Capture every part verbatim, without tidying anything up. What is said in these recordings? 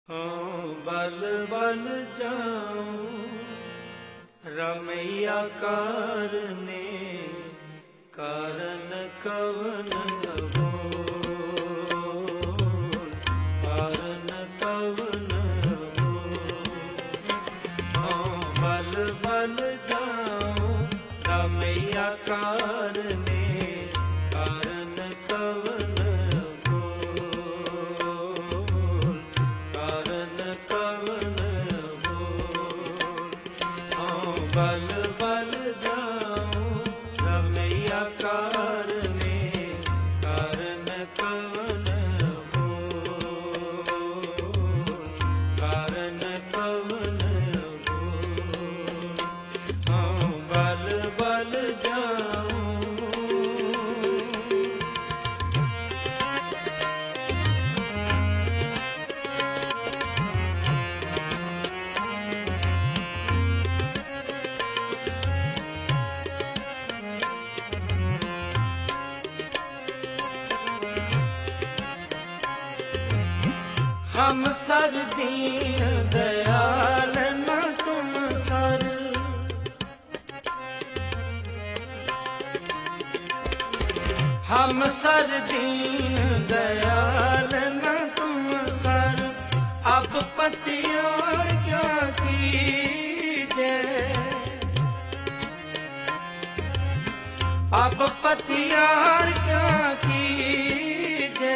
हाँ बल बल जाऊं रमैया कारने कारण कवन बोल कारण कवन बोल। हाँ बल बल जाऊं रमैया कारने कारण कवन बोल कारण कवन बोल। हाँ बल बल जाऊं रमैया कारने कारण कवन बोल कारण कवन बोल। हाँ बल बल जाऊं। हम सर दीन दयाल न तुम सर, हम सर दीन दयाल न तुम सर। अब पतियार क्या कीजे, अब पतियार क्या कीजे।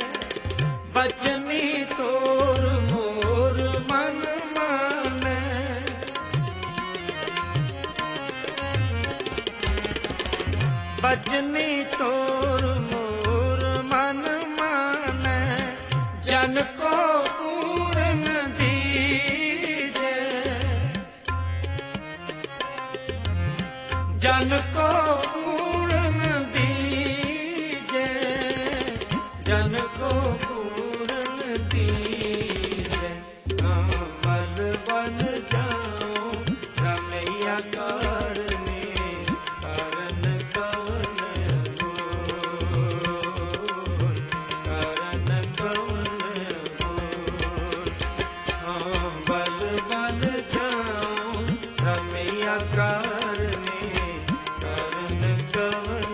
बचनी तोर मोर मन माने, बचनी तोर मोर मन माने। जन को पूरन दीजे, जन को पूरन दीजे, जन को पूरन दीजे। हाँ बल बल जाऊं रमैया कारने कारण कवन बोल कारण कवन बोल। हाँ बल बल जाऊं रमैया कारने कारण कवन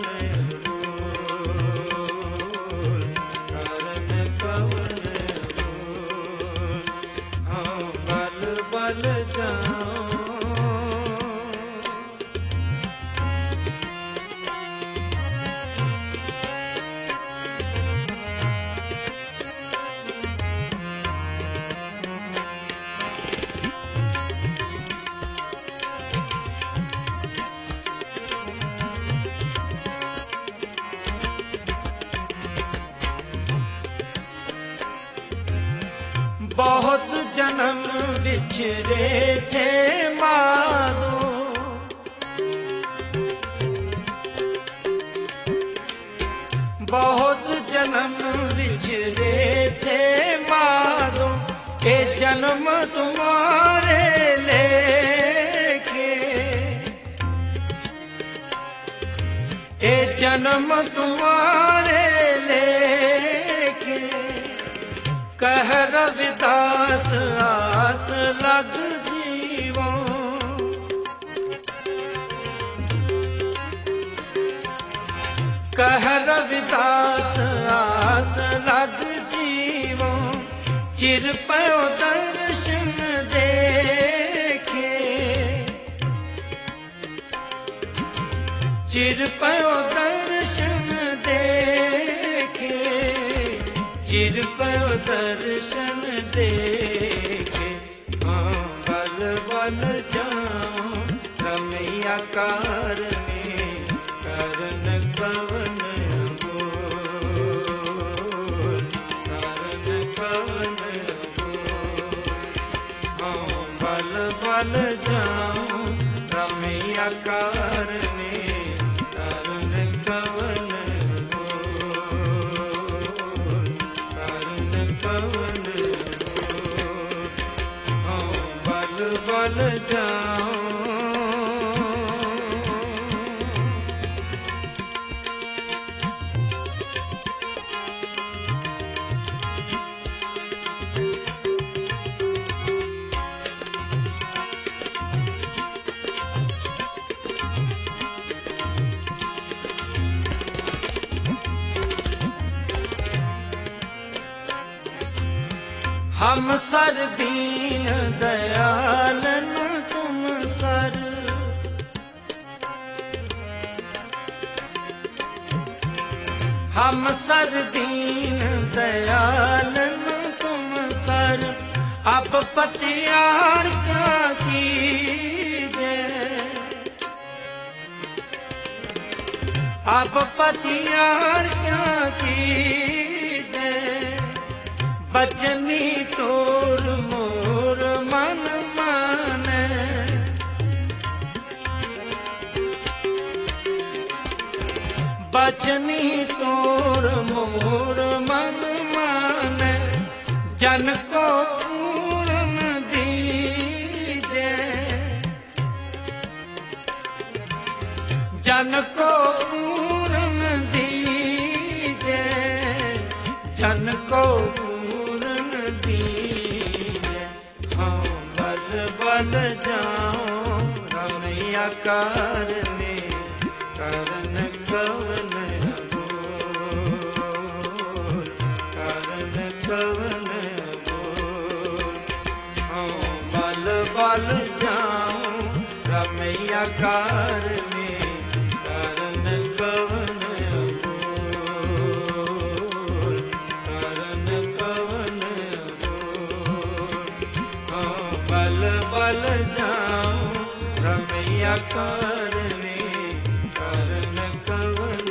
बोल कारण कवन बोल। हाँ बल बल जाऊं। बहुत जन्म बिछड़े थे मारो, बहुत जन्म बिछड़े थे मारो। ए जन्म तुम्हारे लेके, ए जन्म तुम्हारे लेके। कह रविदास आस लग जीवों, कह रविदास आस लग जीवों। चिर पयो दर्शन देखे, चिर पयो दर्शन देखे, चिर पयो दर्शन देखे। हाँ बल बल जाऊं रमैया कारने कारण कवन बोल कारण कवन बोल। हाँ बल बल जाऊं रमैया कारने कारण कवन बोल कारण कवन बोल। हाँ बल बल जाऊं। हम सर दीन दयाल न तुम सर। हम सर दीन दयाल न तुम सर। अब पतियार क्या कीजे, अब पतियार क्या कीजे। बचनी तोर मोर मन माने, बचनी तोर मोर मन माने। जन को पूर्ण दीजे, जन को पूर्ण दीजे, जन को पूर्ण दीजे। हाँ बल बल जाऊं रमैया कारने, करन कवन बोल, करन कवन बोल। हाँ बल बल जाऊं रमैया कारने, करन कवन बोल, करन कवन बोल। हाँ बल बल जाऊं रमैया कारने, करन कवन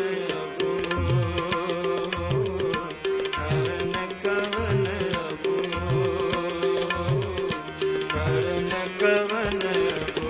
बोल, करन कवन बोल, करन कवन बोल।